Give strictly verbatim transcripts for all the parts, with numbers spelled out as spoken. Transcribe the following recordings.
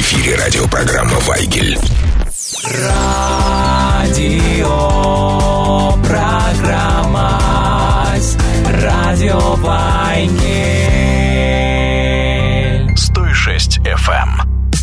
эфире радиопрограмма «Вайгель». Радио программа Радио Вайгель. сто шесть эф эм.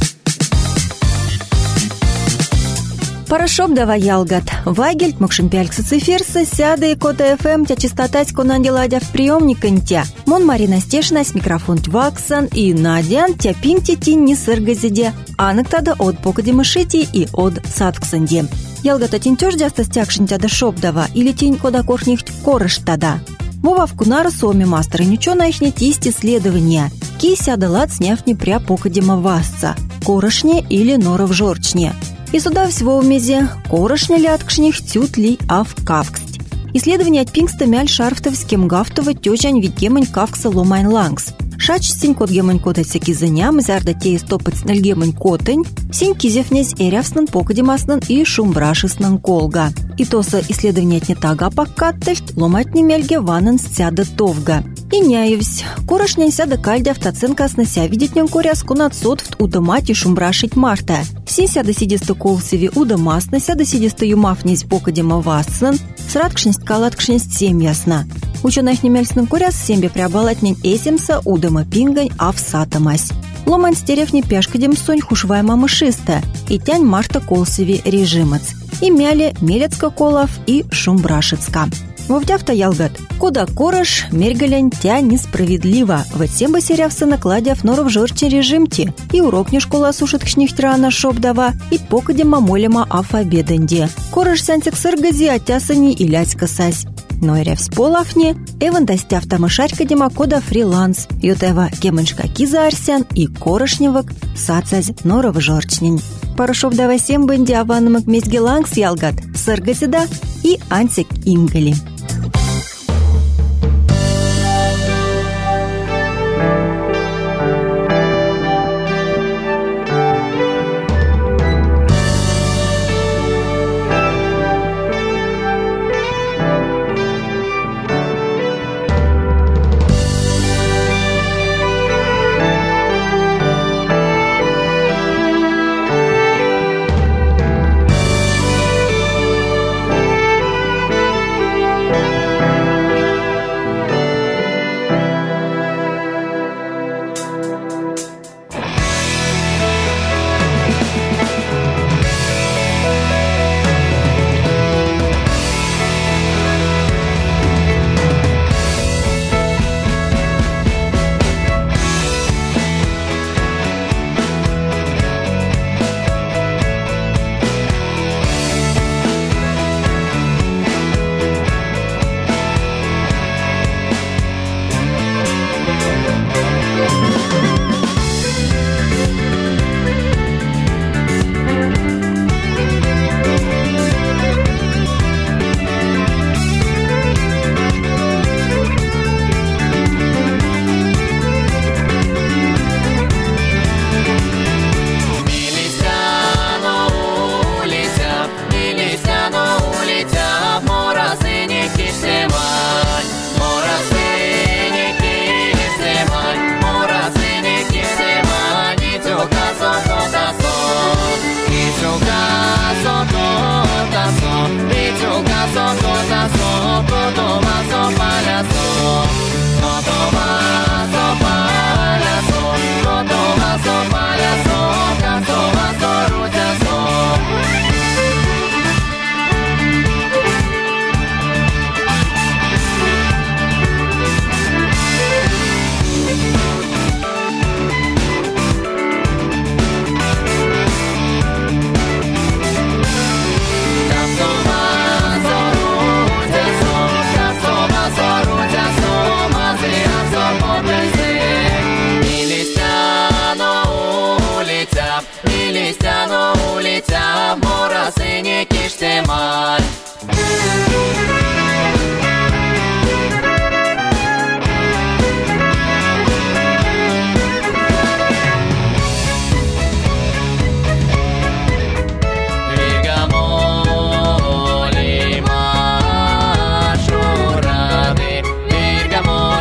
Парашоп давай ялгат. Вайгель, мокшимпялькса циферса, сяда и кота эф эм, тя частотать конанделадя в приемник интя. Мон Марина Стешнась, микрофон Тваксан и Надян, тя пинти тин не сыргазиде. Анок тада от покади мышити и от садксанде. Ялгата тин тёждяста стякшин тяда шоп дава или тин кода коршних корыш тада. Вова в кунара соми мастера ничего на их не тисть исследования. Ки сяда лад сняв не пря покадима васца. Корышне или норов жорчне. И сюда всего в мезе корошня ляткшних тютли ав кавкст. Исследование от пингста мяль шарфтовским гафтова тёжань вид гемань кавкса ломайн лангс. Шач синь кот гемань кота всякий заням, зярда те истопать снель гемань котень, синь кизевнязь эрявснан покадимаснан и шумбрашиснан колга. И тоса исследование от нетага паккаттельт ломать немельге ванан сцяда товга. И няевсь. Корошнян сяда кальдя автоценка снася видеть нем коряс кунат сотфт удамать и шумбрашить марта. Син сяда сидисто колсеви удамасна, сяда сидисто юмафнись покадима васснан, срадкшность калаткшность семьясна. Ученых немельсным куряс сембе приобалатнень эсимса удама пингань авсатамась. Ломань стерев не пешкадем сонь хушвая мамышиста, и тянь марта колсеви режимец. И мяли мелецка колов и шумбрашицка. Вовдявта ялгат. Куда корыш, мергалянь тя несправедливо. Вот всем бы серявся накладяв норов жорче режимте. И урок не школа сушит кшнихтрана шобдава, и покадем мамолема алфабеденде. Корыш сянтик сыргази, а тясани и ляцька сась. Но и ревс полафне, эван достяв тамышарька демакода фриланс, ютева кеманшка киза арсян и корошневок сацазь норов жорчнень. Парашов давай всем бенди аванамак мезгелангс ялгат, сыргазида и антик ингали.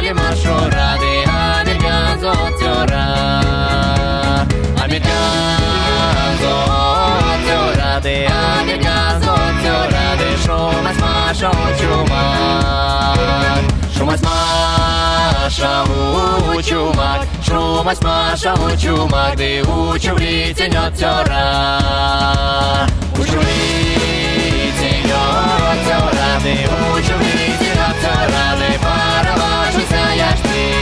America. учумак, шумать Маша учумак, ды учули тенет тера. Учули тенет тера, ды учули тенет тера, ды пароважуся я ж ты.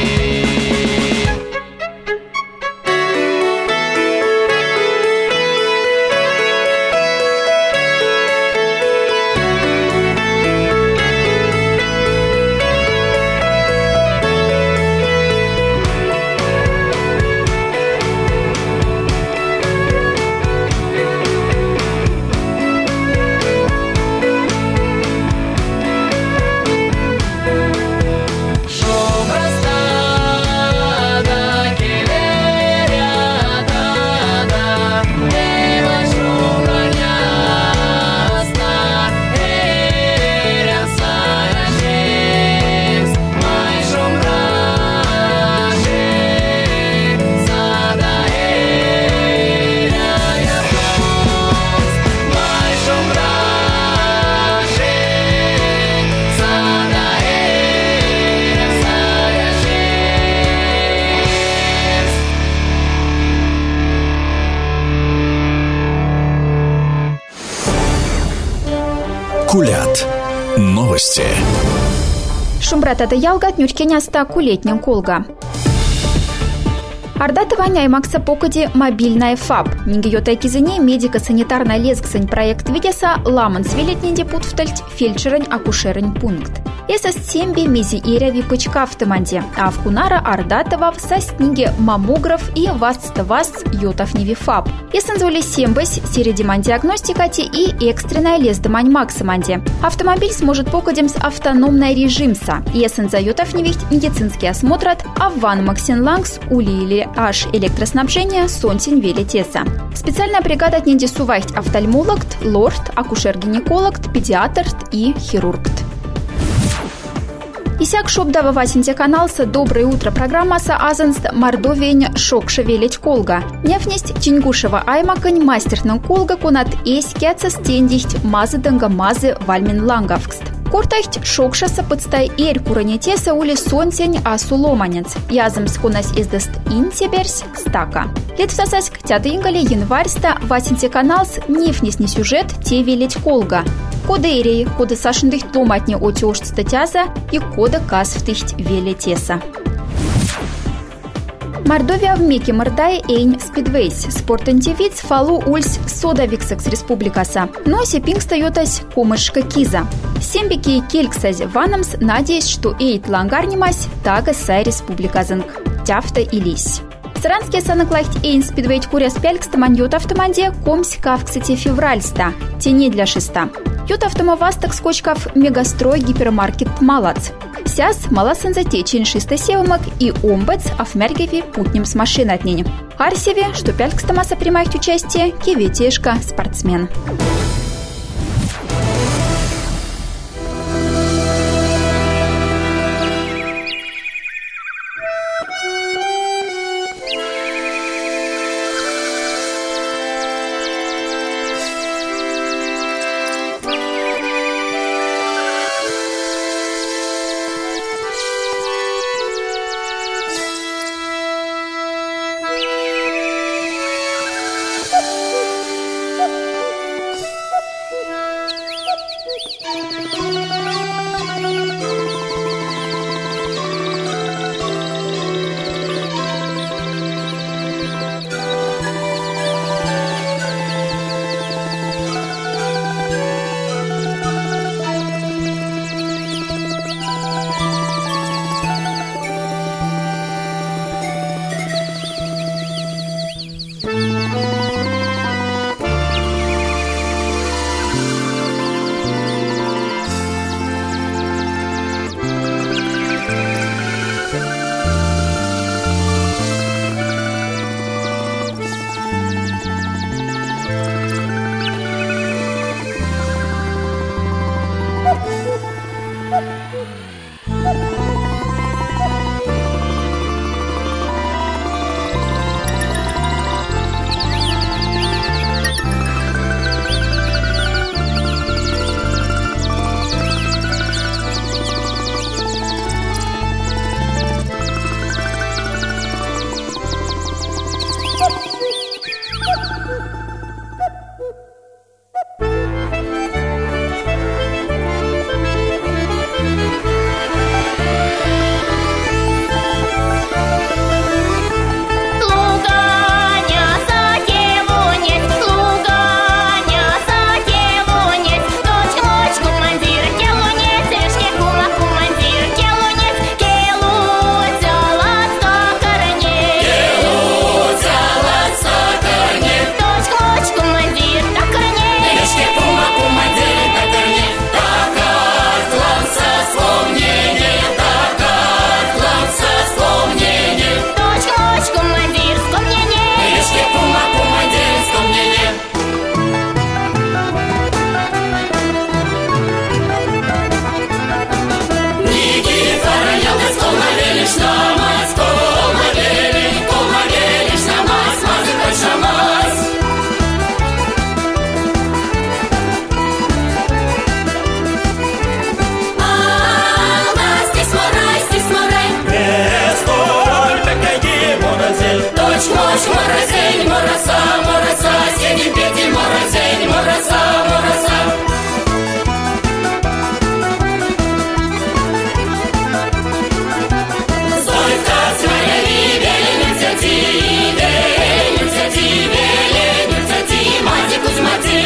Кулят. Новости. Шумбратата ялгат нюркеняста кулетнен колга. Ардатывание аймакса покоди мобильная ФАП. Нингиотай кизыне медико-санитарная лезгсань проект видеса ламан свелетнен депут втальть фельдшерань акушерань пункт. Эсэс семби мизи иряви пычка в тыманде, а в кунара Ардатова в состниге маммограф и васт-васт йотов неви ФАП. Эсэнзоли сембась середиман диагностикати и экстренная лездымань максиманде. Автомобиль сможет покодем с автономной режимса. Эсэнза йотов невихт медицинский осмотрат, а в ван максин лангс ули или аж электроснабжение сонтин велитеса. Специальная бригада ненди сувайт офтальмолог, лорд, акушер-гинеколог, педиатр и хирург. Исяк шобдава васинте каналса «Доброе утро» программаса азанст мордовень шокша велить колга. Нефнесть тингушева аймакань мастернан колга кунат эскяца стендихт мазы данга мазы вальмин лангавкст. Кортахт шокшаса подстай эрь куранетеса ули сонтень асу ломанец. Язымс кунас издаст интеберсь стака. Лет всасаськ тята ингали январьста васинте каналс нефнесни сюжет те велить колга. Кода эрей, кода сашындыхт ломатне отеошт статяза и кода касвтыхт велетеса. Мордовия в Меке Мордай Эйн Спидвейс. Спортантивиц фалу ульс сода виксекс республикаса. Но сепинг стаётась комышка киза. Сембики кельксаз ванамс надеясь, что эйт лангарнимась тага сай республиказанг. Тяфта и лись. Саранские санаклайхт Эйн Спидвейт куряс пялькста маньют автоманде комсь кавксати февральста. Тени для шеста. Ют автомовасток скочкав мегастрой гипермаркет «Малац». Сяс маласанзате чиншиста севмак и омбац афмяргеви путнем с машины от нини. Арсеве, что пялькстамаса принимает участие, киветешка спортсмен. точь мощь, морозень, мороса, мороса, сидим петь, морозень, мороса, мороса. Только свои веленются ти, веленются ти, веленются ти, мати кузмати.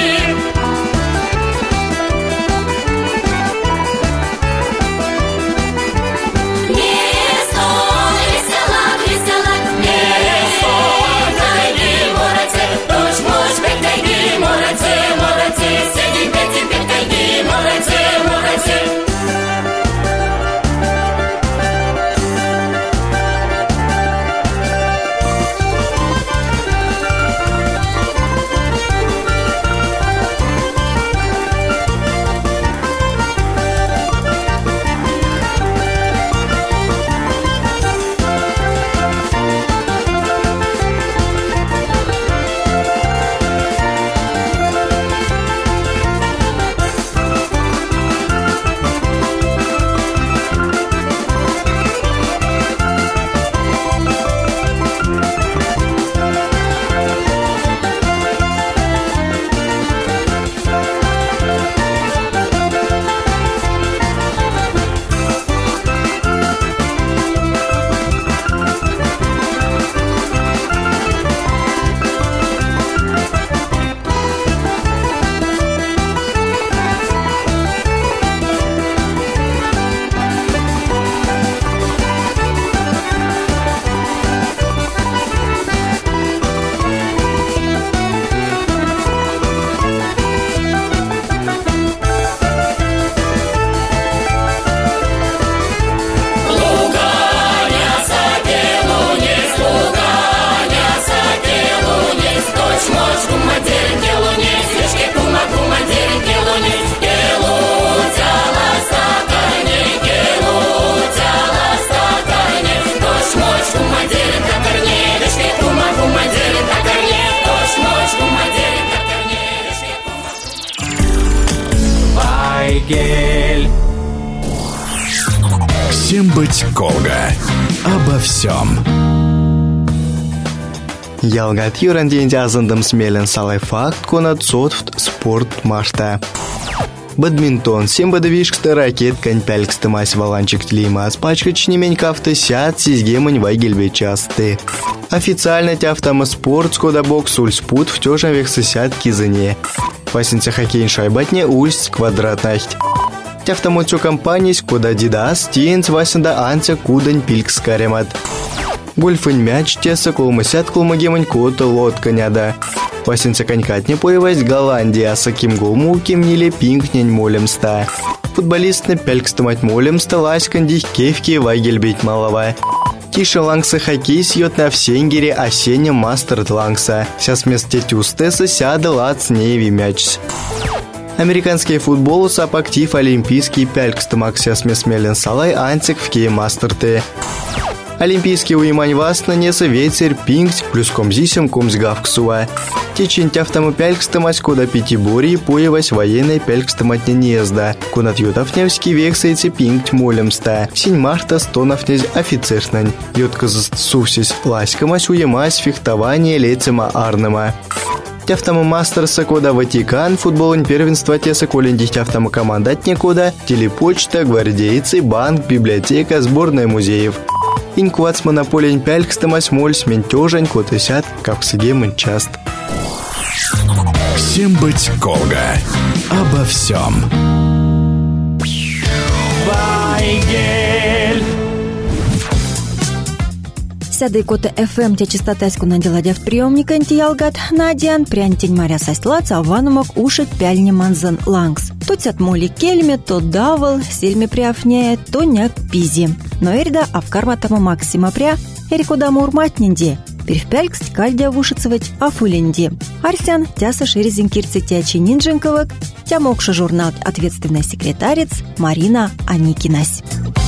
Вайгель. Всем быть Колга. Обо всем. Ялгат юран денде азындым смелен салай факт конат сотфт спорт машта. Бадминтон, сембады вишксты ракет кань пяльксты мась валанчик тлима, спачкач немень кафты сят сизгемань вайгельбе часты. Официально тяфтама спорт скода бокс ульспут в тёжан вексы сят кизыне. Пасенца хоккейн шайбатне ульс квадратнахть. Тяфтаму цю компании скода дидас тиенц васенда анца кудань пилькс каремат. Гольфынь мяч теса колмысят колмагемань кота лодка няда. Пасенца конькат не появась Голландия, саким голму кемнили пинкнень молемста. Футболистны пялькстымать молемста ласькан дих кевки вайгельбить малова. Тише лангса хоккей сьет на всенгере осеннем мастер лангса. Сяс вместе тюстеса сяда лац неви мяч. Американский футбол сап актив олимпийский пялькстымак сяс месмелен салай антик в кей мастерты. Олимпийский уимань васна неса ветер пингс плюс комзисем комзгавксуа. Течень тяфтаму пялькстымать кода пятибории поевась военной пялькстыматня незда. Кунат ютафневский вексайцы пингть молемста. Синь марта стонафнезь офицернань. Йотказаст сувсись ласькамась уемась фехтование лейцема арнема. Тяфтаму мастерса кода Ватикан, футболень первенства теса колендих тяфтаму командатня кода, телепочта, гвардейцы, банк, библиотека, сборная музеев. Инквац монополень пялькстамась мольс ментёжань котысят, как сыгемын част. Всем быть Колга. Обо всем. Вайгель. Сяды кота эф эм те частотаську наделадя в приемник антиялгат надян прянтень маря состлац аванумок ушек пяльни манзан лангс. То тят моли кельме, то давал, сельме приафняет, то няк пизи. Но эрда авкарматама максима пря, эрикуда мурматнинде, перевпяльксть кальдя вушицевать афуленде. Арсян тяса шерезин кирцы тячи ниндженковок, тя мокша журнал ответственный секретарец Марина Аникинась.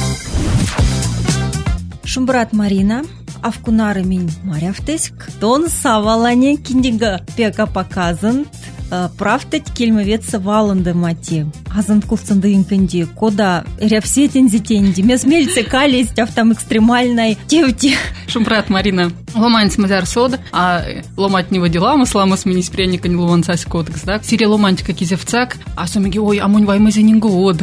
Шумбрат Марина, авкунары минь маряфтеск, тон савалане киндига пека показан, Правтать кельмовеца валанды мати. Азан кулцанды инканди. Кода рявсетен зетенди. Месмельце калесть автом экстремальной тевти. Шумпрат Марина. Ломанец мазар сода, а ломать не водила, мы слама сменить пряника не ломанцась кодекс, да? Сири ломанч как изевцак, а сумеги, ой, а мунь ваймы за нинго од.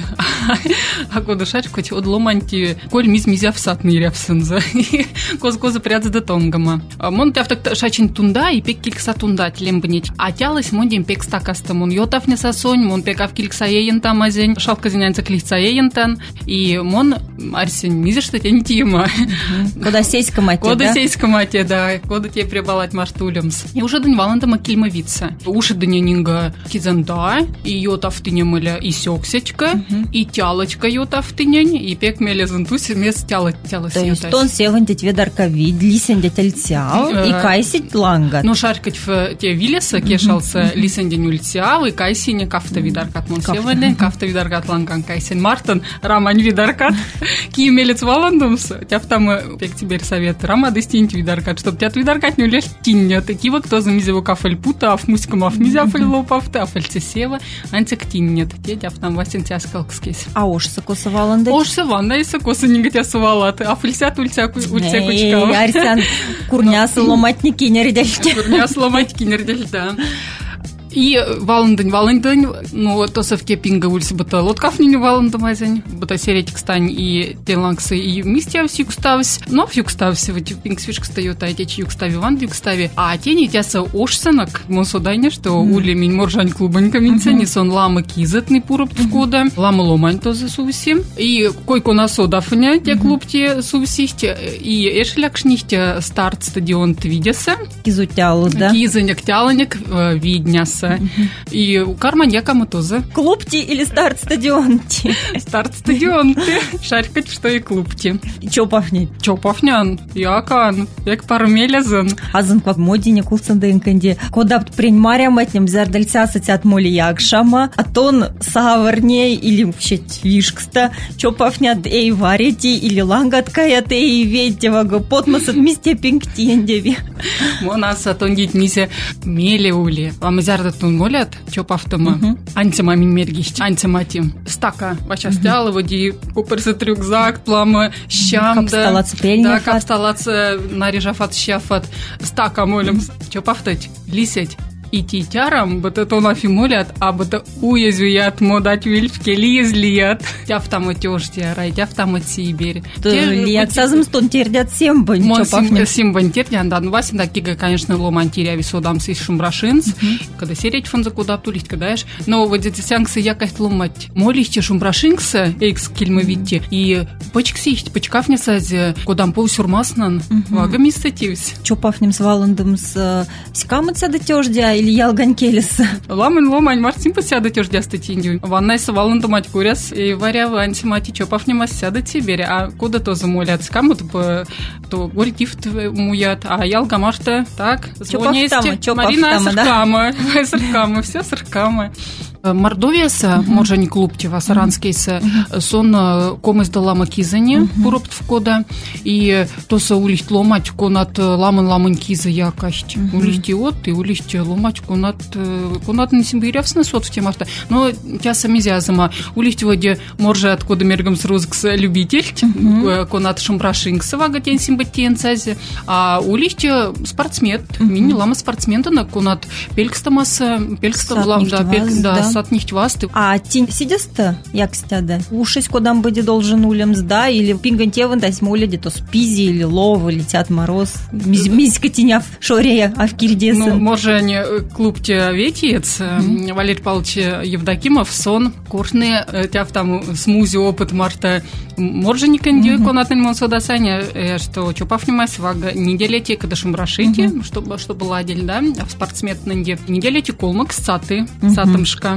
А кода шачку, от ломанти, коль миз мизя всатный рявсенза. Коз-коза прядza да тонгама. Мон тяфтак шачин тунда и пек килькса тунда телем бнить. А тялась мон дем пек стакаста мон йотав не сасонь, мон пекав килькса еен там азень, шалка зенянца клихца еен тан, и мон арсень мизер что тень тима. Кода сейска мати, да? Кода сейска мати, да. Кода тебе прибалать маштулемс. И уже дань валанда макильмовица. Уши дня нинга кизанда, и йотав ты не мыля и сёксечка, и тялочка йотав ты нянь, и пек меля зантуси вместо тяла тяла то есть он севан детве дарковид, лисен детельцял, и кайсить ланга. Ну шаркать в те вилеса кешался лисен день ульцял, и кайсине кафта видаркат мон севан, кафта видаркат ланган кайсин мартин, рамань видаркат, ки мелец валандумс, тяв там пек теперь совет, рама дестинь видаркат, чтоб тебя видаркат не улешь тиння, такива кто за мизеву кафель пута, аф муськам аф мизяфель лопафта, афель цесева, антик тиння, те тяв там васен тяскалкскис. А уж сокоса валанда? Уж саванда и сокоса не гатя сувалат, афельсят ульця ульця кучкав. Эй, Арсян, курнясы ломатники не рядящие. Курнясы ломатники не рядящие, да. И валандань, валандань, ну, то совке пинга ульси бата лоткав не валандамазень, бата серетик стань и телангсы и мистия в югставс, но в югставсе вот пинг свишка стает, а теч югстави ван югстави, а тени тяса ошсанак, монсодайне, что ули минь моржань клубанька минца, не сон лама кизатный пуроп вкода, лама ломань то за сувси, и койко на содафня те клубте сувсихте, и эшлякшнихте старт стадион твидеса, кизутялу, да? Кизаняк тяланяк видняс. И карманьяка мы тоже. Клубти или старт-стадионти? Старт-стадионти. Шаркать, что и клубти. И чё пахнет? Чё пахнян? Якан. Як пармелязан. Азан как модине кулцандынканди. Кодапт принимаря матнем зардальца сатят моли якшама. А тон саварней или вообще вишкста. Чё пахнят эй варити или лангаткаят эй ведьевага. Потмасат мисте пинктендеви. Монас атон гить мисе мелеули. Вам зярда тун молят, чё пафтама. Анцима мимергищ, анцима тим. Стака, ваша стяла, води куперсы трюкзак, плама, щам, да. Капсталаца пельня. Да, капсталаца нарежафат щафат. Стака молим, чё пафтать, лисять. И титярам, бата то нафимолят, а бата уязвият, модать вильфке лизлият. Тяв там отёждя, рай, тяв там от Сибирь. Лият сазым стон тердят сембань, чё пахнет. Сембань тердят, да, ну васин такие, конечно, ломан теря висодам с шумбрашинс, когда сереть фон за куда тулить, когда ешь. Но вот эти сянксы якость ломать. Молихте шумбрашинкса, экс кельмовитте, и почксихт, почкафне сазе, кодам поусюрмаснан, вагами стативсь. Чё пахнем с валандом с скамыца до тёждя, или ялгань келес. Ламын ломань мартин посяда тёждя статинью. Ванна с валандом мать куряс, и варя в антимати чё пахнем сяда тебе, а куда то замолят, скамут то гольтифт муят, а ялга марта, так, звонесте, Марина сыркама, сыркама, все сыркама. Мордовияса, може не клубти вас, аранскейса, сон комес да лама кизане, пуропт в кода, и то са улихт ломать конат ламан ламан киза якасть. Улихти от, и улихти ломать конат, конат не симбирявсна сот в темарта. Но тя самизязама, улихти воде може откуда мергам с рузкс любитель, конат шумбрашинкса вага тен симбатиенцазе, а улихти спортсмен, мини лама спортсмента на конат пелькстамаса, пелькстам, да, да, сатнихт васты. А тень сидеста, як стяда? Ушись кодам бъде должен улемс, да? Или пингантеван да смоляди, то спизи или лова, летят мороз. Мизька теняв шорея, а в кильдеса. Ну, може не клубте ветиец, Валерий Павлович Евдокимов, сон, курсные, тяв там смузи опыт марта, може не канди, конатный монсодасаня, что чупав не масвага, неделяти, когда шумрашите, чтобы, чтобы ладили, да, а в спортсмен нанди, неделяти колмак саты, сатымшка.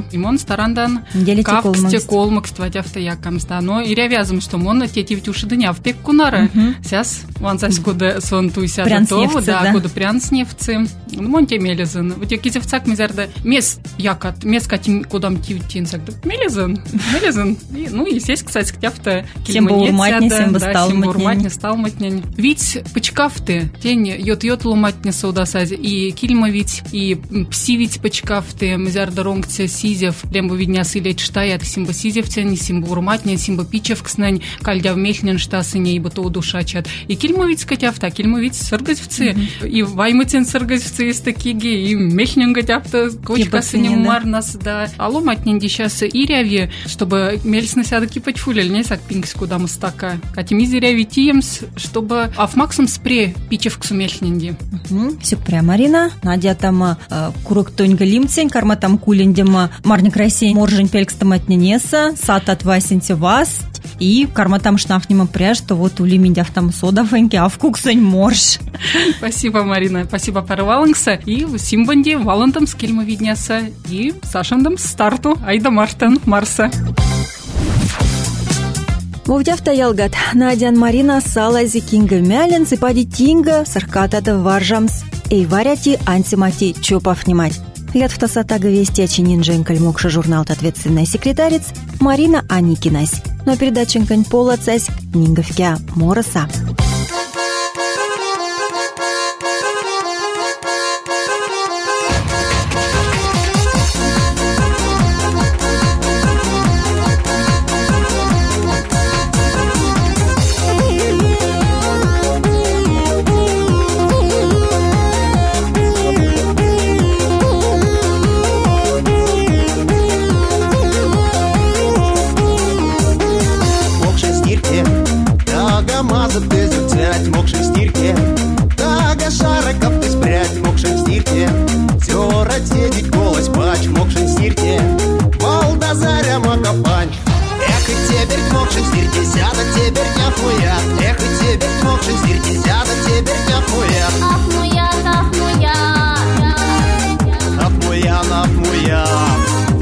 имон старандан кавксте колмак стватявта якамста. Но и рявязым, что мон тети втюши дня в пек кунара. Сяс ван сась куда сон туйся готово, да, куда прянсневцы. Мон те мелезен. Вот я кизевцак мизарда мес якат, мес катим кудам тивтинсак. Мелезен, мелезен. Ну и сесть, кстати, ктявта кильманет сяда, да, симбурматне стал матнень. Ведь почкавты, тень йот-йот ломатне саудасази, и кильма ведь, и пси ведь почкавты, мизарда ронгце сизев, лембу видня силеть штаят, симба сизевцен, симба урматне, симба пичевкснень, кальдя в мехнен штасыне, ибо то удушачат. И кильма ведь скатявта, кильма ведь сыргазевцы, и вайматен сыргазевцы из такиги, и мехнен гатявта, кочка сынем марнас, да. А ломатнен дещас и ряви, чтобы мельсна сяда кипать фулель, не сак пинкс куда мастака. Катимизи ряви тиемс, чтобы афмаксом спре пичевксу мельненди. Все прям, Марина. Надя там курок тоньга лимцень, карма там кулендема марник России моржень пелькстаматненеса, сат от васенте вас, и карма там шнафнема пряж, что вот у лиминдяв там сода фэнки, а в куксень морж. Спасибо, Марина. Спасибо, парвалангса. И в симбанде валантам скильма видняса, и сашандам старту айда мартен марса. Мовдявта ялгат, Надян Марина салази кинга мялен, цепади тинга, саркатата варжамс, эй варяти антимати чопав внимать. Лет в тасатага вести очинин женкаль мокша журнал ответственная секретарец Марина Аникинась. Но передаченкань пола цась нинговкя мороса. Мокшим стирке, тага шариков ты спрячь, мокшим стирке, тёра тедить голос пач, мокшим стирке, Балдазаря макапанч. Эх, и теперь мокшим стирке, сяда теперь няхуя, эх, и теперь мокшим стирке, сяда теперь няхуя. Ахмуян, ахмуян, ахмуян, ахмуян.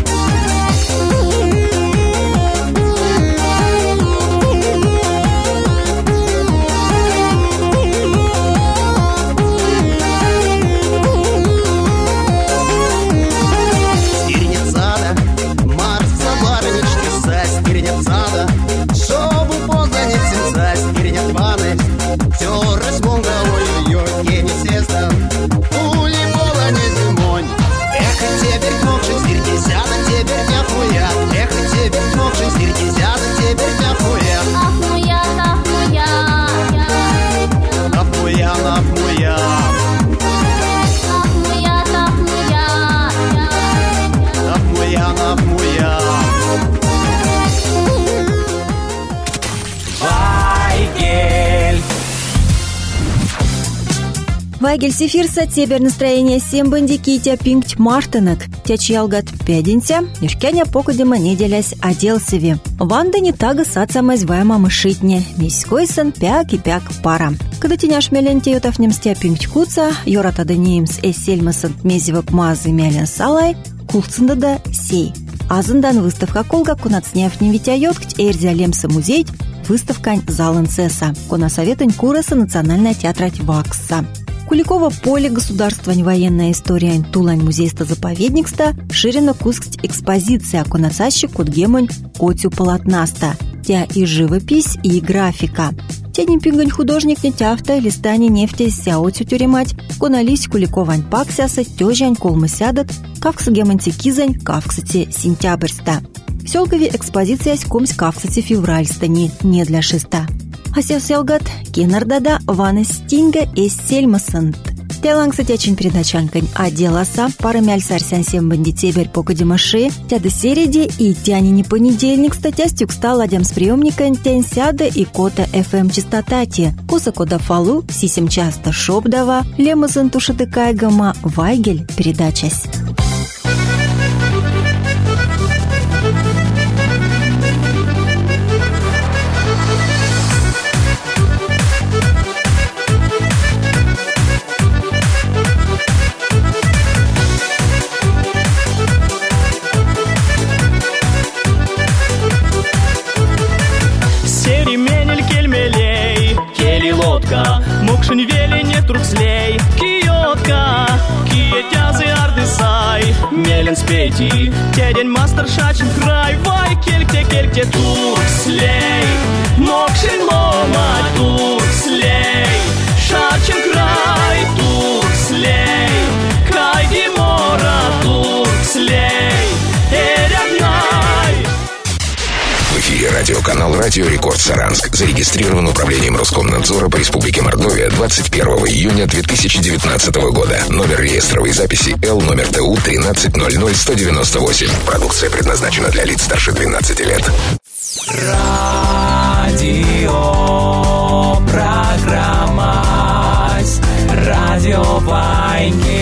Вайгель сефирса тебер настроение сембанди китя пинкт мартынок. Тячи ялгат пядинся, нишкяня покудема неделясь оделсеви. Ванда не тага сацамась вайма мышитне. Миськойсан пяк и пяк пара. Когда теняш меленте ютафнем стя пинкт куца, йората даниимс эсельмасан мезивок мазы мелен салай, кулцындада сей. Азындан выставка колга кунацняв не витя йоткт эрзя лемса музей, выставкань заланцеса. Кона советань кураса национальная театрать вакса. Куликово поле государствань военная история Тулань музейста-заповедникста ширина кусксть экспозиция конацащи кудгемонь котю полотнаста. Тя и живопись, и графика. Тя не пингань художник не тяфта листани нефти сяотю тюремать, конались куликовань паксяса тёжань колмы сядат, кавкса гемонти кизань, кавксати сентябрьста. Сёлкови экспозиция скомсь кавксати февральстани, не для шеста. Асев селгат, кенардада, вана стинга эс сельмасант. Телан, кстати, очень передачанкань. А деласа, пара мяль сарсян сем банди тебер пока демаши, тяда середи и тяни не понедельник, статястюк стал адям с приемником тянь сяда и кота эф эм частотати. Коса кода фалу, сисем часто шобдава, лемазан тушатыкай гама, вайгель передачась. тязы ардысай, мелен спейти, тедень мастер шачин край, вай кельте кельте туркслей, мокшин лома туркслей, шачин край туркслей, кайди мора туркслей, эрягнай. В эфире радиоканал «Радио Рекорд Саранск». Зарегистрирован управлением Роскомнадзора по Республике Мордовия двадцать первого июня две тысячи девятнадцатого года. Номер реестровой записи Л, номер Т У тринадцать ноль ноль сто девяносто восемь. Продукция предназначена для лиц старше двенадцати лет. Радио программа Радио Вайнки.